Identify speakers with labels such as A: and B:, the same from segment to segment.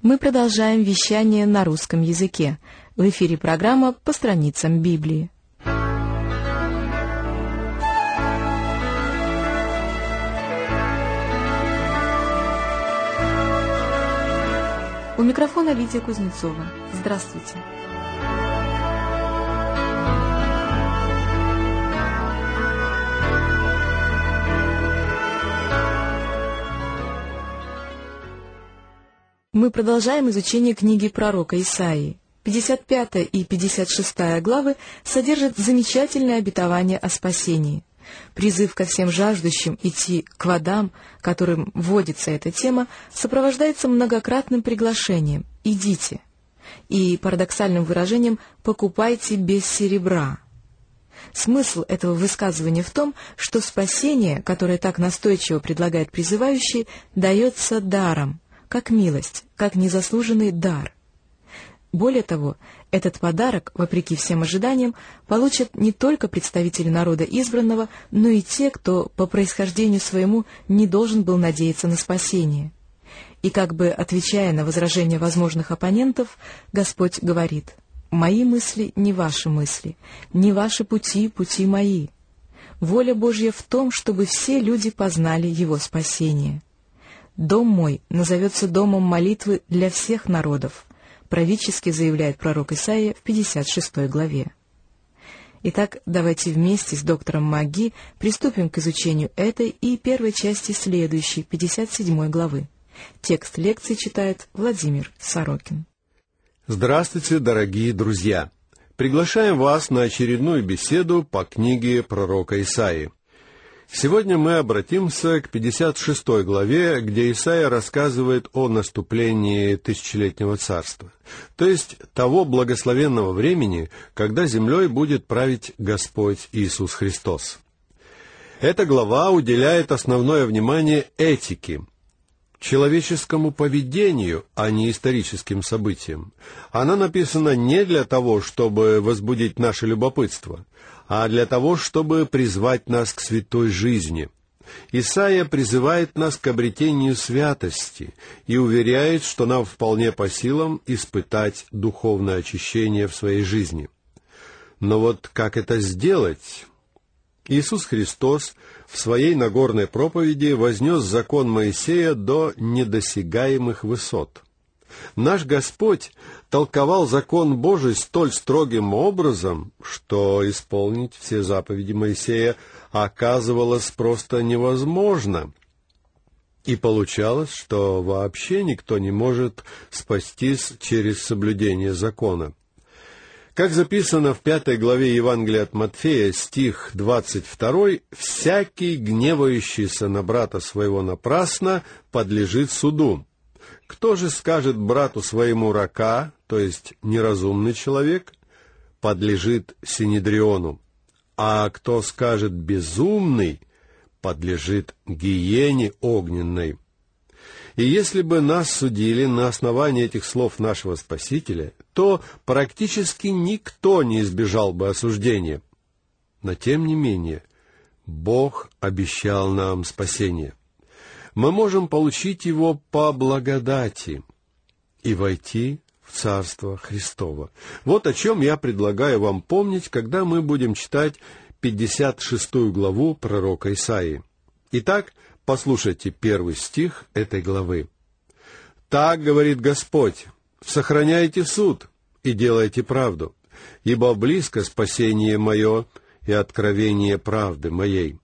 A: Мы продолжаем вещание на русском языке. В эфире программа «По страницам Библии». У микрофона Лидия Кузнецова. Здравствуйте. Мы продолжаем изучение книги пророка Исаии. 55 и 56 главы содержат замечательное обетование о спасении. Призыв ко всем жаждущим идти к водам, которым вводится эта тема, сопровождается многократным приглашением «идите» и парадоксальным выражением «покупайте без серебра». Смысл этого высказывания в том, что спасение, которое так настойчиво предлагает призывающий, дается даром, как милость, как незаслуженный дар. Более того, этот подарок, вопреки всем ожиданиям, получат не только представители народа избранного, но и те, кто по происхождению своему не должен был надеяться на спасение. И как бы отвечая на возражения возможных оппонентов, Господь говорит: «Мои мысли не ваши мысли, не ваши пути, пути мои. Воля Божья в том, чтобы все люди познали Его спасение. Дом мой назовется домом молитвы для всех народов», пророчески заявляет пророк Исаия в 56 главе. Итак, давайте вместе с доктором Маги приступим к изучению этой и первой части следующей, 57 главы. Текст лекции читает Владимир Сорокин.
B: Здравствуйте, дорогие друзья! Приглашаем вас на очередную беседу по книге пророка Исаии. Сегодня мы обратимся к 56 главе, где Исаия рассказывает о наступлении тысячелетнего царства, то есть того благословенного времени, когда землей будет править Господь Иисус Христос. Эта глава уделяет основное внимание этике, человеческому поведению, а не историческим событиям. Она написана не для того, чтобы возбудить наше любопытство, а для того, чтобы призвать нас к святой жизни. Исаия призывает нас к обретению святости и уверяет, что нам вполне по силам испытать духовное очищение в своей жизни. Но вот как это сделать? Иисус Христос в своей Нагорной проповеди вознес закон Моисея до недосягаемых высот. Наш Господь толковал закон Божий столь строгим образом, что исполнить все заповеди Моисея оказывалось просто невозможно. И получалось, что вообще никто не может спастись через соблюдение закона. Как записано в 5 главе Евангелия от Матфея, стих 22, «Всякий, гневающийся на брата своего напрасно, подлежит суду. Кто же скажет брату своему рака, то есть неразумный человек, подлежит синедриону, а кто скажет безумный, подлежит гиене огненной». И если бы нас судили на основании этих слов нашего Спасителя, то практически никто не избежал бы осуждения. Но тем не менее, Бог обещал нам спасение. Мы можем получить его по благодати и войти в Царство Христово. Вот о чем я предлагаю вам помнить, когда мы будем читать 56 главу пророка Исаии. Итак, послушайте первый стих этой главы. «Так говорит Господь: сохраняйте суд и делайте правду, ибо близко спасение мое и откровение правды моей».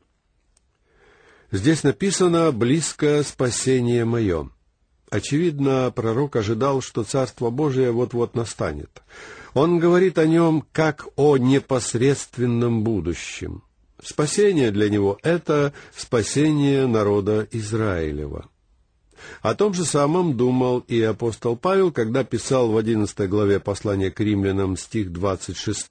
B: Здесь написано «близко спасение мое». Очевидно, пророк ожидал, что Царство Божие вот-вот настанет. Он говорит о нем как о непосредственном будущем. Спасение для него — это спасение народа Израилева. О том же самом думал и апостол Павел, когда писал в 11 главе послания к римлянам, стих 26.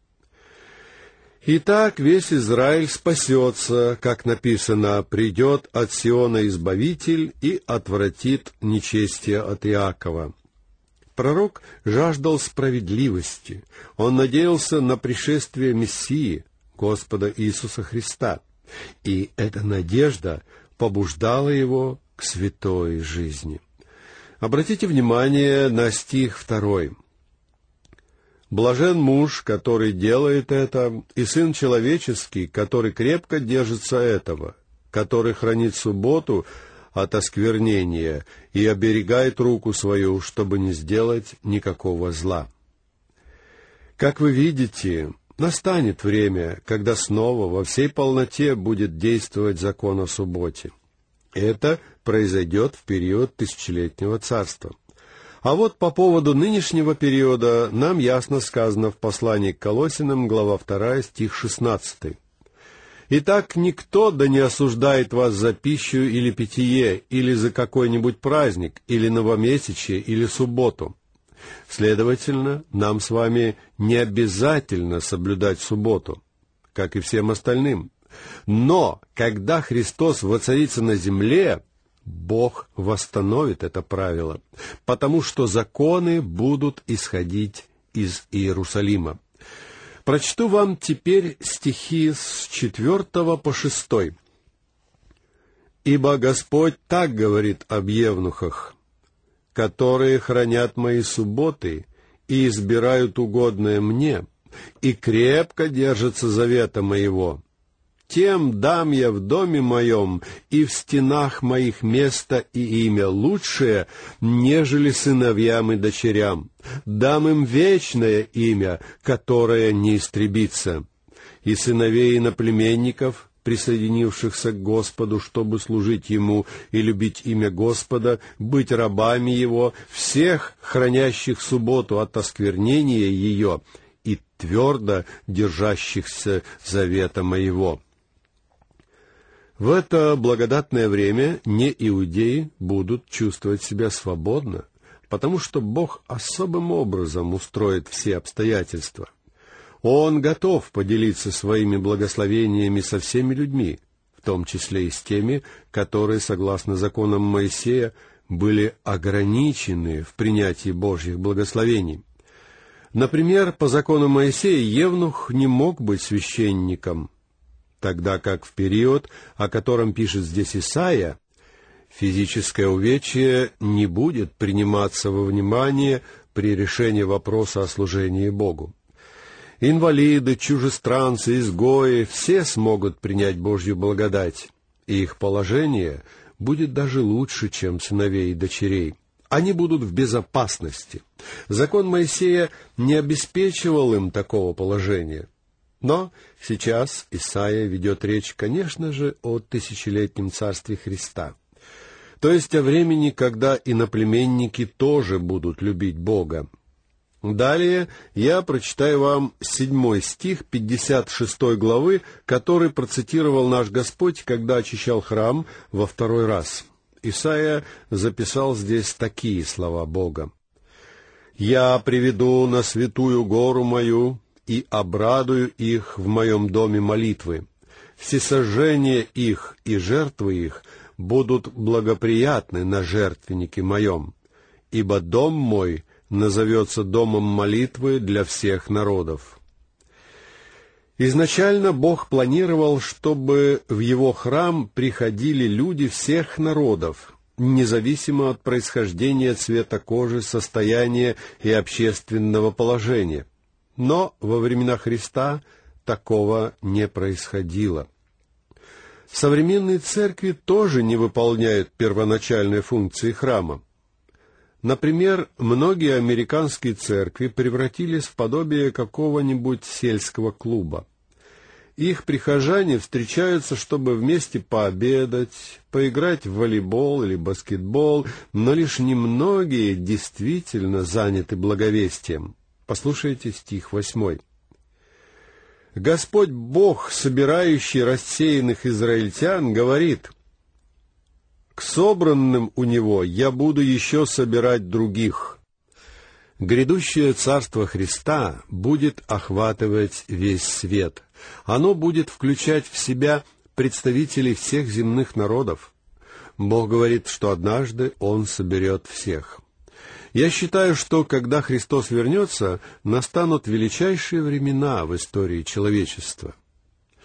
B: «Итак, весь Израиль спасется, как написано: придет от Сиона Избавитель и отвратит нечестие от Иакова». Пророк жаждал справедливости, он надеялся на пришествие Мессии, Господа Иисуса Христа, и эта надежда побуждала его к святой жизни. Обратите внимание на стих 2. «Блажен муж, который делает это, и сын человеческий, который крепко держится этого, который хранит субботу от осквернения и оберегает руку свою, чтобы не сделать никакого зла». Как вы видите, настанет время, когда снова во всей полноте будет действовать закон о субботе. Это произойдет в период тысячелетнего царства. А вот по поводу нынешнего периода нам ясно сказано в послании к Колоссянам, глава 2, стих 16. «Итак, никто да не осуждает вас за пищу или питье, или за какой-нибудь праздник, или новомесячие, или субботу». Следовательно, нам с вами не обязательно соблюдать субботу, как и всем остальным. Но когда Христос воцарится на земле, Бог восстановит это правило, потому что законы будут исходить из Иерусалима. Прочту вам теперь стихи с 4 по 6. «Ибо Господь так говорит об евнухах, которые хранят мои субботы и избирают угодное мне, и крепко держатся завета моего. Тем дам я в доме моем и в стенах моих место и имя лучшее, нежели сыновьям и дочерям. Дам им вечное имя, которое не истребится. И сыновей иноплеменников, присоединившихся к Господу, чтобы служить Ему и любить имя Господа, быть рабами Его, всех, хранящих субботу от осквернения ее и твердо держащихся завета моего». В это благодатное время неиудеи будут чувствовать себя свободно, потому что Бог особым образом устроит все обстоятельства. Он готов поделиться своими благословениями со всеми людьми, в том числе и с теми, которые, согласно законам Моисея, были ограничены в принятии Божьих благословений. Например, по закону Моисея евнух не мог быть священником, тогда как в период, о котором пишет здесь Исаия, физическое увечье не будет приниматься во внимание при решении вопроса о служении Богу. Инвалиды, чужестранцы, изгои — все смогут принять Божью благодать, и их положение будет даже лучше, чем сыновей и дочерей. Они будут в безопасности. Закон Моисея не обеспечивал им такого положения. Но сейчас Исаия ведет речь, конечно же, о тысячелетнем царстве Христа, то есть о времени, когда иноплеменники тоже будут любить Бога. Далее я прочитаю вам 7 стих 56 главы, который процитировал наш Господь, когда очищал храм во 2 раз. Исаия записал здесь такие слова Бога: «Я приведу на святую гору мою и обрадую их в моем доме молитвы. Всесожжения их и жертвы их будут благоприятны на жертвеннике моем, ибо дом мой назовется домом молитвы для всех народов». Изначально Бог планировал, чтобы в Его храм приходили люди всех народов, независимо от происхождения, цвета кожи, состояния и общественного положения. Но во времена Христа такого не происходило. Современные церкви тоже не выполняют первоначальной функции храма. Например, многие американские церкви превратились в подобие какого-нибудь сельского клуба. Их прихожане встречаются, чтобы вместе пообедать, поиграть в волейбол или баскетбол, но лишь немногие действительно заняты благовестием. Послушайте стих 8. «Господь Бог, собирающий рассеянных израильтян, говорит: к собранным у Него я буду еще собирать других». Грядущее Царство Христа будет охватывать весь свет. Оно будет включать в себя представителей всех земных народов. Бог говорит, что однажды Он соберет всех. Я считаю, что когда Христос вернется, настанут величайшие времена в истории человечества.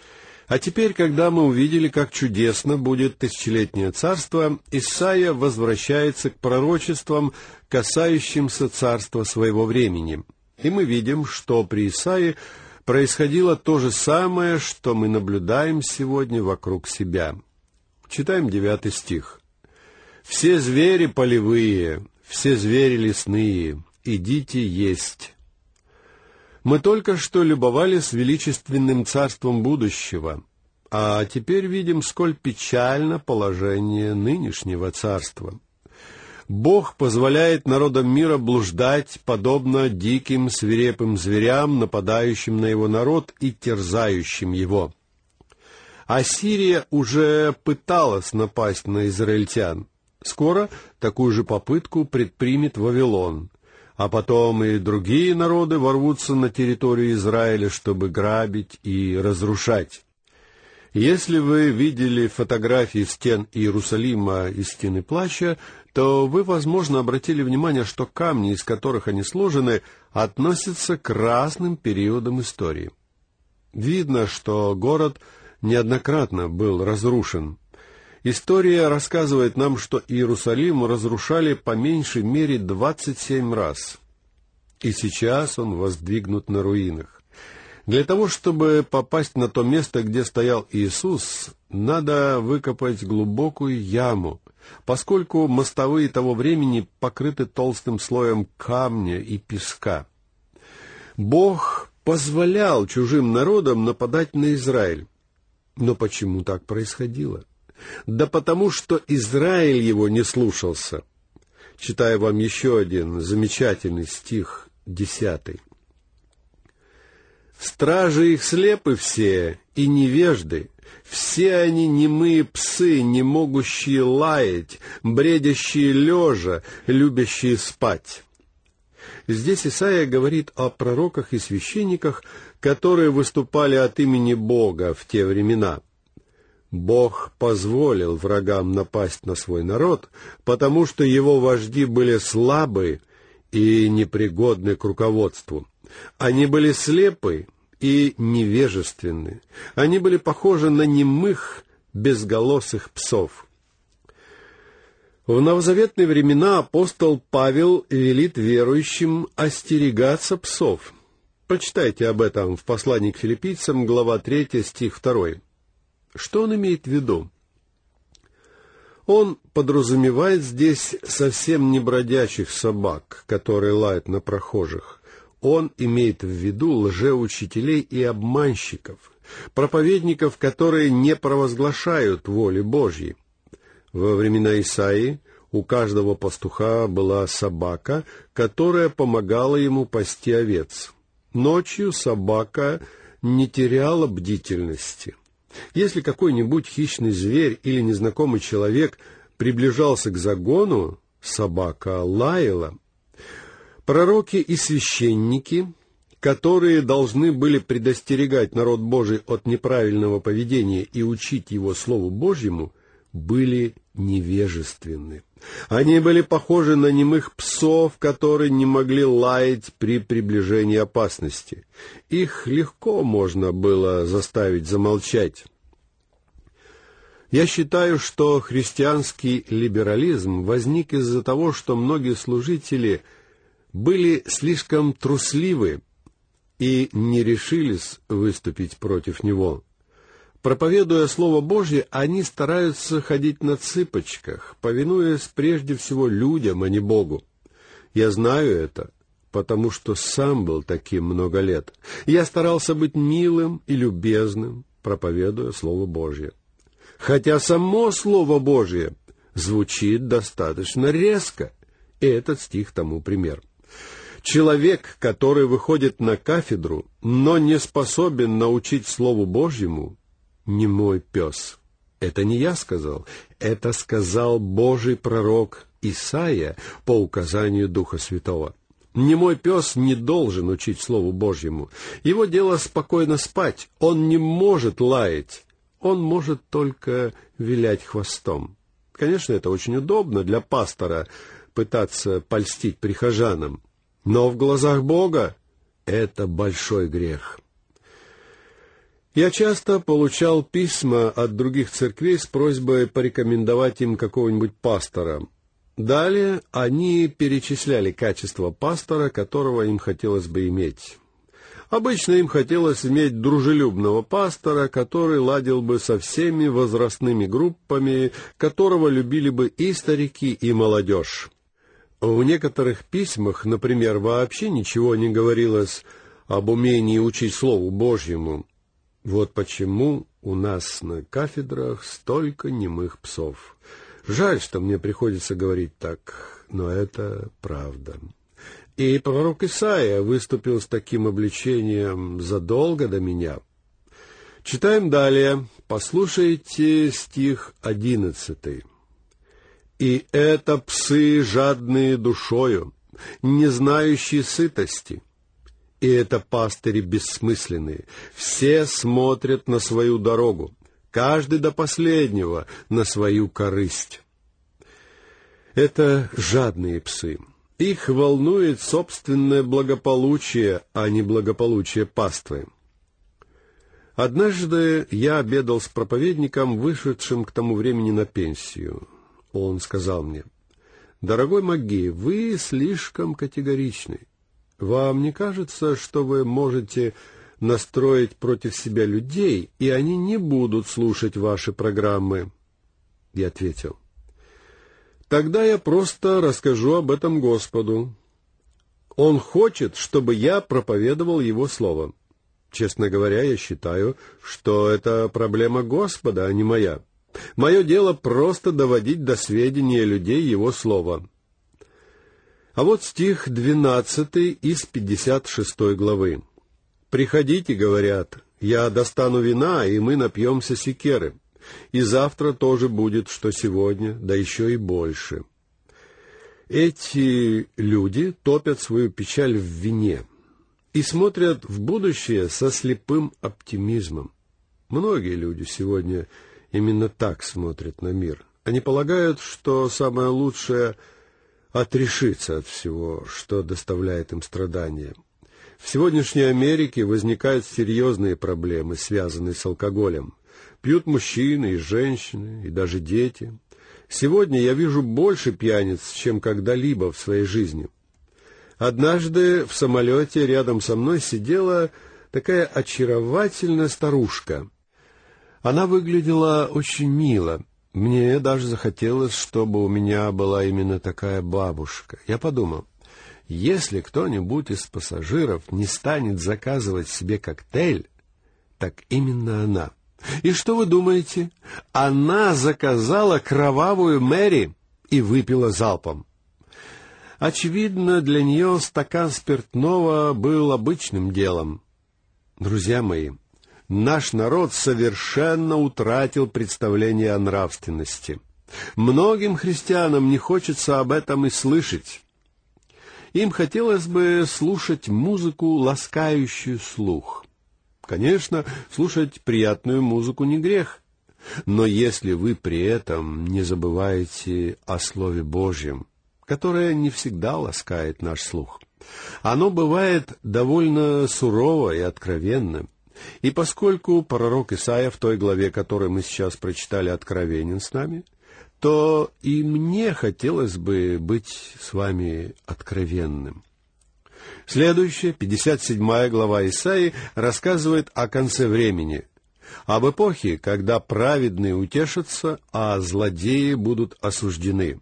B: А теперь, когда мы увидели, как чудесно будет тысячелетнее царство, Исаия возвращается к пророчествам, касающимся царства своего времени. И мы видим, что при Исаии происходило то же самое, что мы наблюдаем сегодня вокруг себя. Читаем 9 стих. «Все звери полевые, все звери лесные, идите есть». Мы только что любовались величественным царством будущего, а теперь видим, сколь печально положение нынешнего царства. Бог позволяет народам мира блуждать, подобно диким свирепым зверям, нападающим на его народ и терзающим его. Ассирия уже пыталась напасть на израильтян. Скоро такую же попытку предпримет Вавилон. А потом и другие народы ворвутся на территорию Израиля, чтобы грабить и разрушать. Если вы видели фотографии стен Иерусалима и стены плача, то вы, возможно, обратили внимание, что камни, из которых они сложены, относятся к разным периодам истории. Видно, что город неоднократно был разрушен. История рассказывает нам, что Иерусалим разрушали по меньшей мере 27 раз. И сейчас он воздвигнут на руинах. Для того, чтобы попасть на то место, где стоял Иисус, надо выкопать глубокую яму, поскольку мостовые того времени покрыты толстым слоем камня и песка. Бог позволял чужим народам нападать на Израиль. Но почему так происходило? Да потому, что Израиль его не слушался. Читаю вам еще один замечательный стих, 10. «Стражи их слепы все и невежды, все они немые псы, не могущие лаять, бредящие лежа, любящие спать». Здесь Исаия говорит о пророках и священниках, которые выступали от имени Бога в те времена. Бог позволил врагам напасть на свой народ, потому что его вожди были слабы и непригодны к руководству. Они были слепы и невежественны. Они были похожи на немых, безголосых псов. В новозаветные времена апостол Павел велит верующим остерегаться псов. Прочитайте об этом в послании к филиппийцам, глава 3, стих 2. Что он имеет в виду? Он подразумевает здесь совсем не бродячих собак, которые лают на прохожих. Он имеет в виду лжеучителей и обманщиков, проповедников, которые не провозглашают воли Божьей. Во времена Исаии у каждого пастуха была собака, которая помогала ему пасти овец. Ночью собака не теряла бдительности. Если какой-нибудь хищный зверь или незнакомый человек приближался к загону, собака лаяла. Пророки и священники, которые должны были предостерегать народ Божий от неправильного поведения и учить его Слову Божьему, были невежественны. Они были похожи на немых псов, которые не могли лаять при приближении опасности. Их легко можно было заставить замолчать. Я считаю, что христианский либерализм возник из-за того, что многие служители были слишком трусливы и не решились выступить против него. Проповедуя Слово Божье, они стараются ходить на цыпочках, повинуясь прежде всего людям, а не Богу. Я знаю это, потому что сам был таким много лет. Я старался быть милым и любезным, проповедуя Слово Божье. Хотя само Слово Божье звучит достаточно резко, и этот стих тому пример. Человек, который выходит на кафедру, но не способен научить Слову Божьему, немой пес. Это не я сказал, это сказал Божий пророк Исаия по указанию Духа Святого. Немой пес не должен учить Слову Божьему. Его дело спокойно спать, он не может лаять, он может только вилять хвостом. Конечно, это очень удобно для пастора пытаться польстить прихожанам, но в глазах Бога это большой грех. Я часто получал письма от других церквей с просьбой порекомендовать им какого-нибудь пастора. Далее они перечисляли качества пастора, которого им хотелось бы иметь. Обычно им хотелось иметь дружелюбного пастора, который ладил бы со всеми возрастными группами, которого любили бы и старики, и молодежь. В некоторых письмах, например, вообще ничего не говорилось об умении учить Слову Божьему. Вот почему у нас на кафедрах столько немых псов. Жаль, что мне приходится говорить так, но это правда. И пророк Исаия выступил с таким обличением задолго до меня. Читаем далее. Послушайте стих 11. «И это псы, жадные душою, не знающие сытости, и это пастыри бессмысленные, все смотрят на свою дорогу, каждый до последнего на свою корысть». Это жадные псы. Их волнует собственное благополучие, а не благополучие паствы. Однажды я обедал с проповедником, вышедшим к тому времени на пенсию. Он сказал мне: «Дорогой МакГи, вы слишком категоричны. Вам не кажется, что вы можете настроить против себя людей, и они не будут слушать ваши программы?» Я ответил: «Тогда я просто расскажу об этом Господу. Он хочет, чтобы я проповедовал Его Слово. Честно говоря, я считаю, что это проблема Господа, а не моя. Мое дело просто доводить до сведения людей Его Слово». А вот стих 12 из 56 главы. «Приходите, — говорят, — я достану вина, и мы напьемся секеры. И завтра тоже будет, что сегодня, да еще и больше». Эти люди топят свою печаль в вине и смотрят в будущее со слепым оптимизмом. Многие люди сегодня именно так смотрят на мир. Они полагают, что самое лучшее — отрешиться от всего, что доставляет им страдания. В сегодняшней Америке возникают серьезные проблемы, связанные с алкоголем. Пьют мужчины и женщины, и даже дети. Сегодня я вижу больше пьяниц, чем когда-либо в своей жизни. Однажды в самолете рядом со мной сидела такая очаровательная старушка. Она выглядела очень мило. Мне даже захотелось, чтобы у меня была именно такая бабушка. Я подумал, если кто-нибудь из пассажиров не станет заказывать себе коктейль, так именно она. И что вы думаете? Она заказала кровавую Мэри и выпила залпом. Очевидно, для нее стакан спиртного был обычным делом. Друзья мои, наш народ совершенно утратил представление о нравственности. Многим христианам не хочется об этом и слышать. Им хотелось бы слушать музыку, ласкающую слух. Конечно, слушать приятную музыку не грех, но если вы при этом не забываете о Слове Божьем, которое не всегда ласкает наш слух, оно бывает довольно сурово и откровенно. И поскольку пророк Исаия в той главе, которую мы сейчас прочитали, откровенен с нами, то и мне хотелось бы быть с вами откровенным. Следующая, 57 глава Исаии, рассказывает о конце времени, об эпохе, когда праведные утешатся, а злодеи будут осуждены.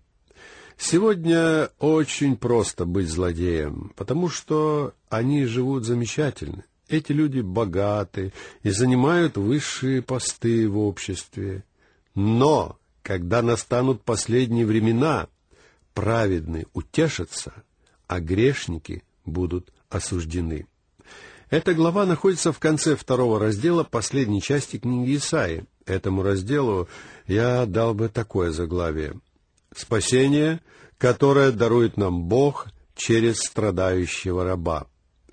B: Сегодня очень просто быть злодеем, потому что они живут замечательно. Эти люди богаты и занимают высшие посты в обществе. Но, когда настанут последние времена, праведные утешатся, а грешники будут осуждены. Эта глава находится в конце 2 раздела последней части книги Исаии. Этому разделу я дал бы такое заглавие: «Спасение, которое дарует нам Бог через страдающего раба».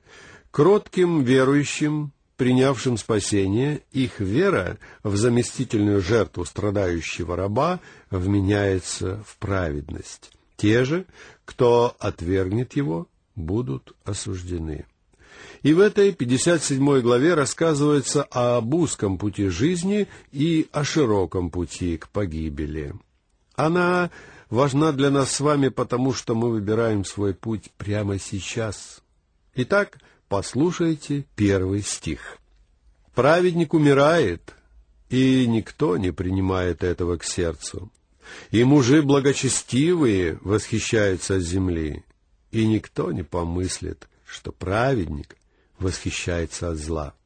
B: Кротким верующим, принявшим спасение, их вера в заместительную жертву страдающего раба вменяется в праведность. Те же, кто отвергнет его, будут осуждены. И в этой 57 главе рассказывается об узком пути жизни и о широком пути к погибели. Она важна для нас с вами, потому что мы выбираем свой путь прямо сейчас. Итак, послушайте 1 стих. «Праведник умирает, и никто не принимает этого к сердцу. И мужи благочестивые восхищаются от земли, и никто не помыслит, что праведник восхищается от зла».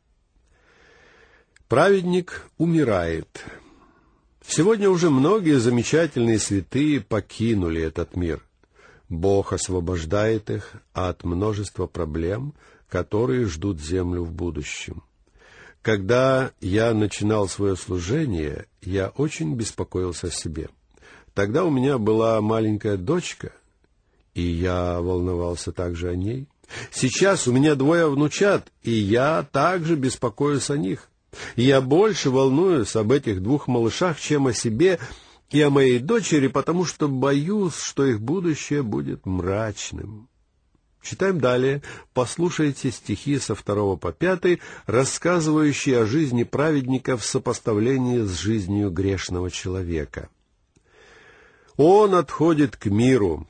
B: Праведник умирает. Сегодня уже многие замечательные святые покинули этот мир. Бог освобождает их от множества проблем, которые ждут землю в будущем. Когда я начинал свое служение, я очень беспокоился о себе. Тогда у меня была маленькая дочка, и я волновался также о ней. Сейчас у меня 2 внучат, и я также беспокоюсь о них. И я больше волнуюсь об этих 2 малышах, чем о себе и о моей дочери, потому что боюсь, что их будущее будет мрачным. Читаем далее. Послушайте стихи со 2 по 5, рассказывающие о жизни праведника в сопоставлении с жизнью грешного человека. «Он отходит к миру.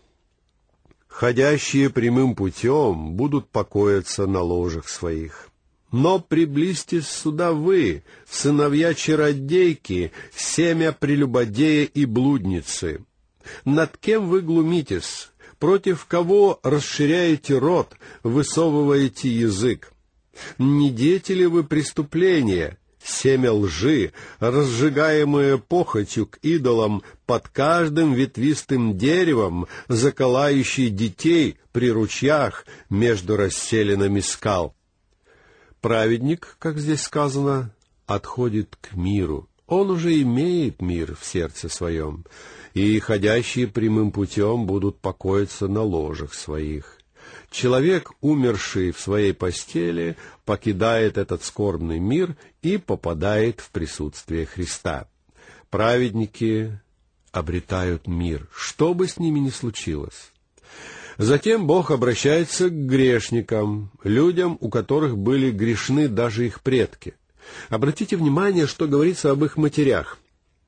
B: Ходящие прямым путем будут покоиться на ложах своих. Но приблизьтесь сюда вы, сыновья чародейки, семя прелюбодея и блудницы. Над кем вы глумитесь? Против кого расширяете рот, высовываете язык? Не дети ли вы преступления, семя лжи, разжигаемое похотью к идолам под каждым ветвистым деревом, заколающий детей при ручьях между расселинами скал?» Праведник, как здесь сказано, отходит к миру. Он уже имеет мир в сердце своем, и ходящие прямым путем будут покоиться на ложах своих. Человек, умерший в своей постели, покидает этот скорбный мир и попадает в присутствие Христа. Праведники обретают мир, что бы с ними ни случилось. Затем Бог обращается к грешникам, людям, у которых были грешны даже их предки. Обратите внимание, что говорится об их матерях.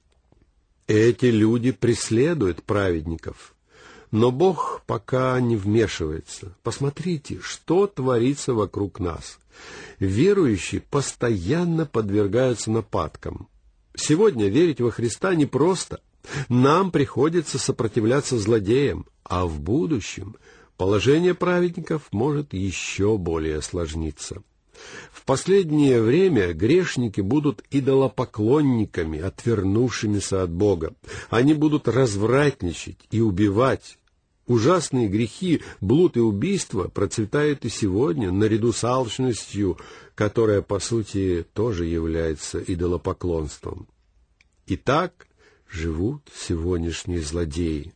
B: Эти люди преследуют праведников, но Бог пока не вмешивается. Посмотрите, что творится вокруг нас. Верующие постоянно подвергаются нападкам. Сегодня верить во Христа непросто. Нам приходится сопротивляться злодеям, а в будущем положение праведников может еще более осложниться. В последнее время грешники будут идолопоклонниками, отвернувшимися от Бога. Они будут развратничать и убивать. Ужасные грехи, блуд и убийство процветают и сегодня, наряду с алчностью, которая, по сути, тоже является идолопоклонством. Итак, живут сегодняшние злодеи.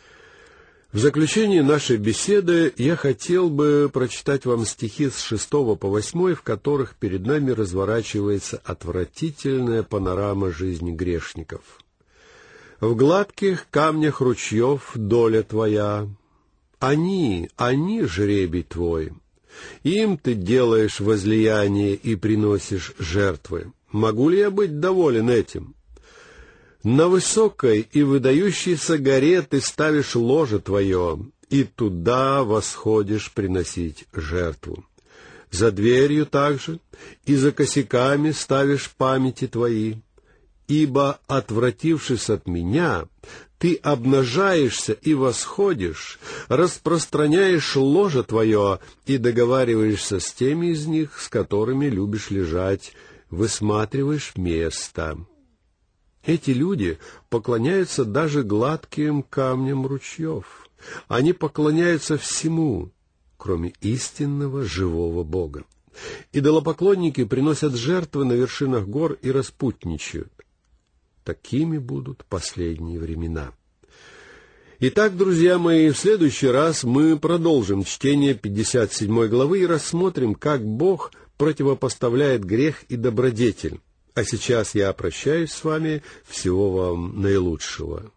B: В заключение нашей беседы я хотел бы прочитать вам стихи с 6 по 8, в которых перед нами разворачивается отвратительная панорама жизни грешников. «В гладких камнях ручьев доля твоя, они жребий твой. Им ты делаешь возлияние и приносишь жертвы. Могу ли я быть доволен этим? На высокой и выдающейся горе ты ставишь ложе твое, и туда восходишь приносить жертву. За дверью также и за косяками ставишь памяти твои. Ибо, отвратившись от меня, ты обнажаешься и восходишь, распространяешь ложе твое и договариваешься с теми из них, с которыми любишь лежать, высматриваешь место». Эти люди поклоняются даже гладким камням ручьев. Они поклоняются всему, кроме истинного живого Бога. Идолопоклонники приносят жертвы на вершинах гор и распутничают. Такими будут последние времена. Итак, друзья мои, в следующий раз мы продолжим чтение 57 главы и рассмотрим, как Бог противопоставляет грех и добродетель. А сейчас я прощаюсь с вами. Всего вам наилучшего.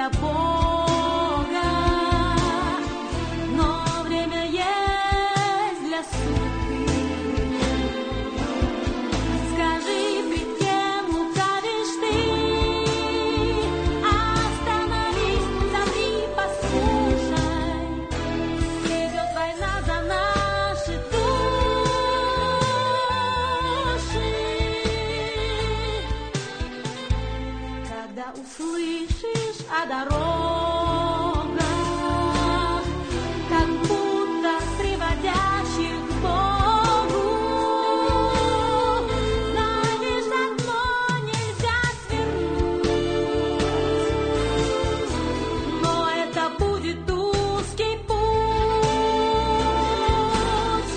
C: для Бога, но время есть для суеты. Скажи, пред кем лукавишь ты? Остановись, замри, послушай. Идет война за наши души. Когда услышишь о дорогах, как будто приводящих к Богу, знаешь, одно нельзя свернуть, но это будет узкий путь.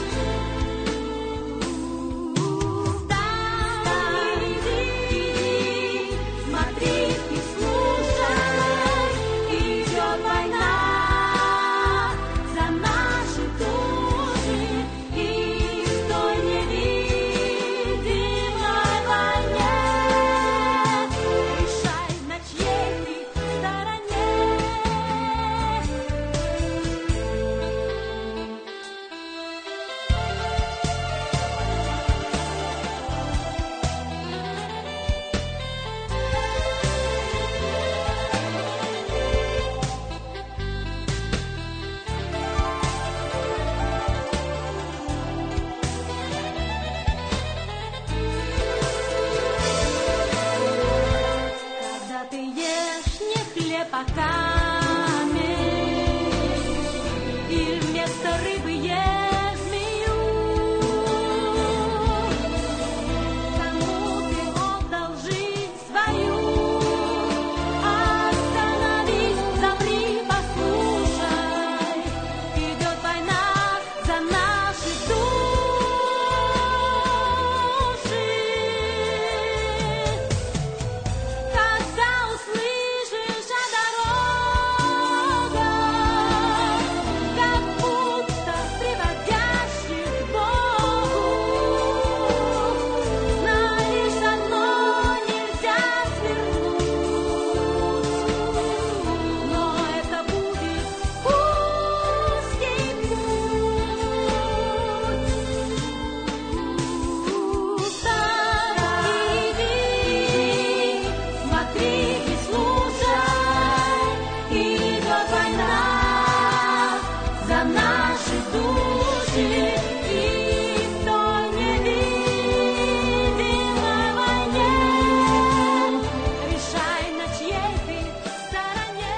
C: Встань, иди, смотри и слушай, идет война за наши души, и в той невидимой войне решай, на чьей ты стороне. Когда ты ешь не хлеб, а камень, и вместо рыбы ешь змею, кому ты отдал жизнь свою? Остановись, замри, послушай, идет война за наши души. Когда услышишь о дорогах, как будто приводящих к Богу, знаешь, одно нельзя свернуть, но это будет узкий путь. Встань, иди, смотри и слушай, идет война за наши души, и в той невидимой войне решай, на чьей ты стороне.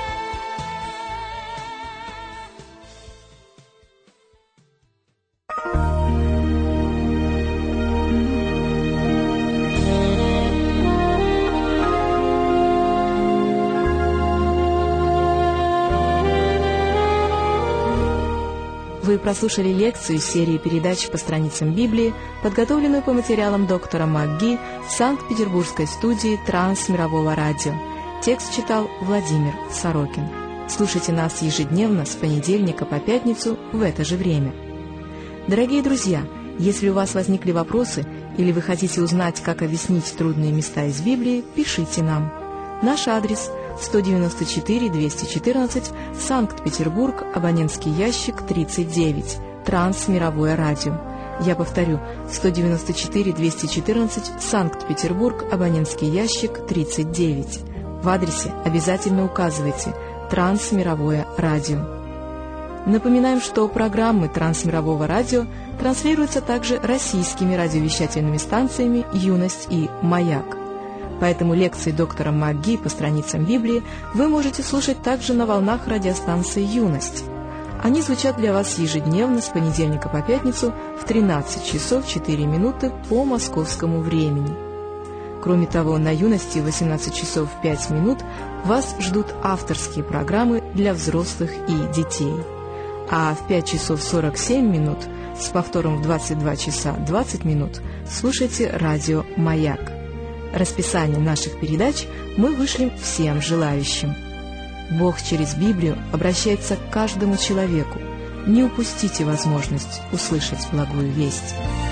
A: Вы прослушали лекцию из серии передач по страницам Библии, подготовленную по материалам доктора МакГи в Санкт-Петербургской студии Трансмирового радио. Текст читал Владимир Сорокин. Слушайте нас ежедневно с понедельника по пятницу в это же время. Дорогие друзья, если у вас возникли вопросы или вы хотите узнать, как объяснить трудные места из Библии, пишите нам. Наш адрес – 194-214, Санкт-Петербург, абонентский ящик 39, Трансмировое радио. Я повторю, 194-214, Санкт-Петербург, абонентский ящик 39. В адресе обязательно указывайте «Трансмировое радио». Напоминаем, что программы Трансмирового радио транслируются также российскими радиовещательными станциями «Юность» и «Маяк». Поэтому лекции доктора МакГи по страницам Библии вы можете слушать также на волнах радиостанции «Юность». Они звучат для вас ежедневно с понедельника по пятницу в 13 часов 4 минуты по московскому времени. Кроме того, на «Юности» в 18 часов 5 минут вас ждут авторские программы для взрослых и детей. А в 5 часов 47 минут с повтором в 22 часа 20 минут слушайте радио «Маяк». Расписание наших передач мы вышлем всем желающим. Бог через Библию обращается к каждому человеку. Не упустите возможность услышать благую весть.